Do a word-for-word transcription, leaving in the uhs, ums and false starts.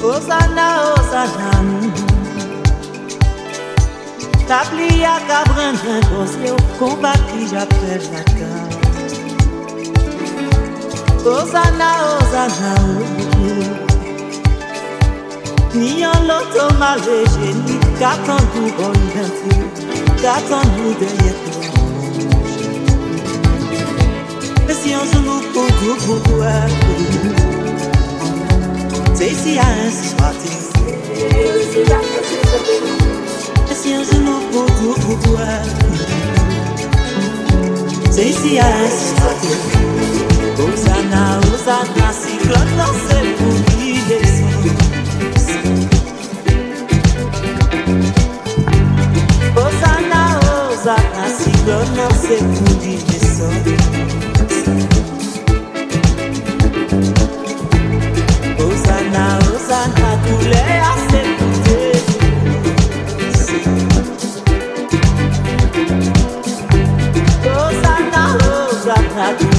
Hosanna, Hosanna. T'applies à cabrin d'un conseil au combat qui j'appelle la carte. Hosanna, Hosanna. Ni en l'auto malvé génie, qu'attends-nous bon d'info, qu'attends-nous derrière toi. Et si un genou pour tout, pour toi, c'est ici à un soir. Et si un genou pour tout, pour toi, c'est ici à un soir. Hosanna, Hosanna, si l'on n'en sait pour qui descend. Hosanna, Hosanna, si l'on n'en sait pour qui descend. Hosanna, Hosanna, tous les acceptés. Hosanna, Hosanna,